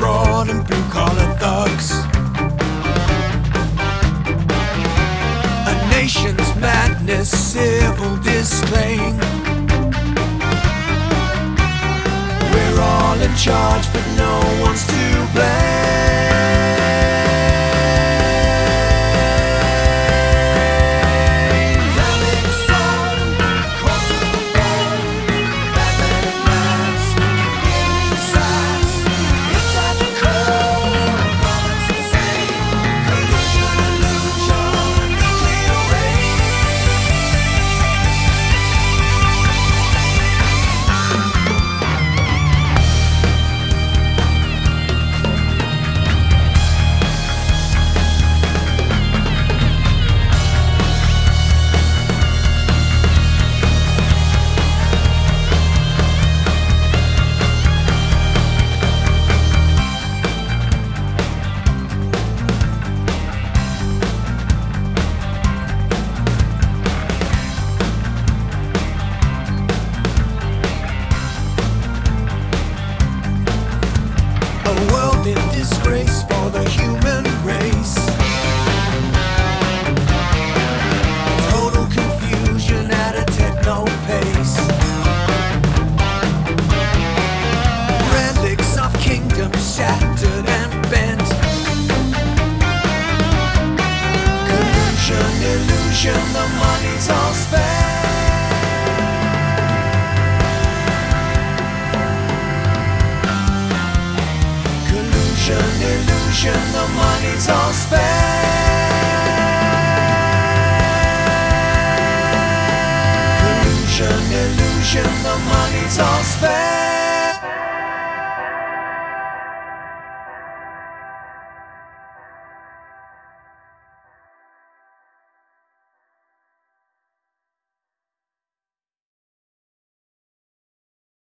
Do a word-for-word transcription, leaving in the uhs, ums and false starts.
fraud and blue-collar thugs. A nation's madness, civil disclaim. We're all in charge, but no one's to blame. A world in disgrace for the human race. Total confusion at a techno pace. Relics of kingdoms shattered and bent. Collusion, illusion, the money's all spent. Illusion, the money's all spent. Collusion, illusion, the money's all spent.